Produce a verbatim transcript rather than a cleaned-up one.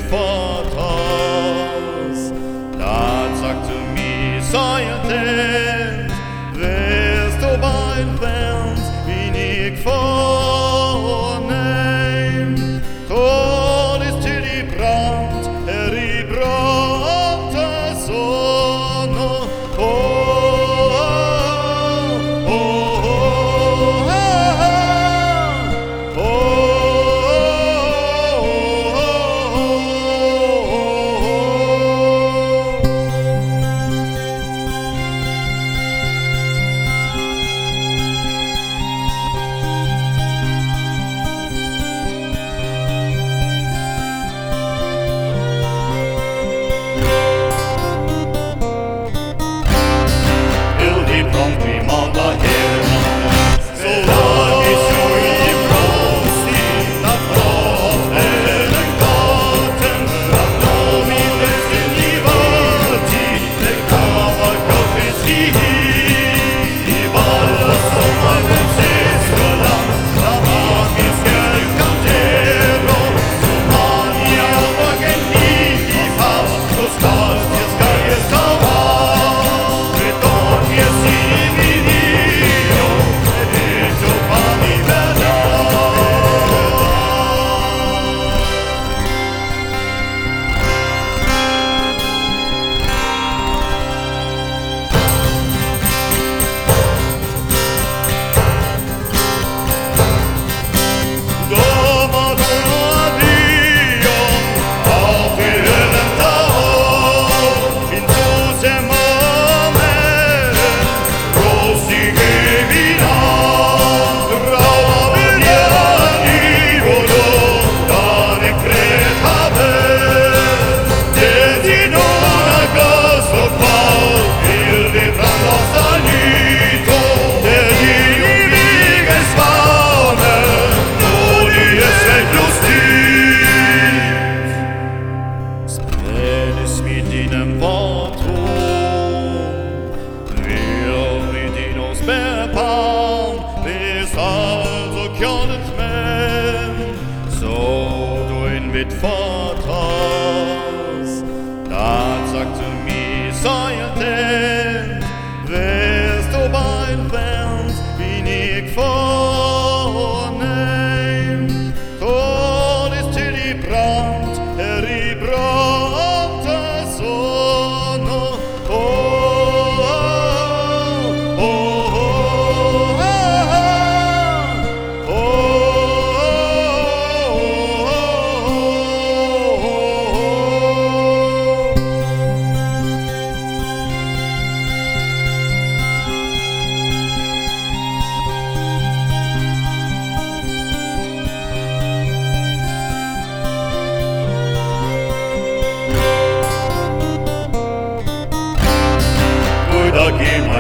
Vaters. Da sagte Messiah denn, wirst du bald wärmst, wie ich vornehm. Tod ist til die Brand, er die Brand der Sonne. Oh, oh, oh, oh, oh, mit Vaters. Da sagte Messiah denn, wirst du bald wärmst, wie ich vornehm. Tod ist til die Brand, er die Brand der Sonne. Oh, oh, oh, oh, oh, Geh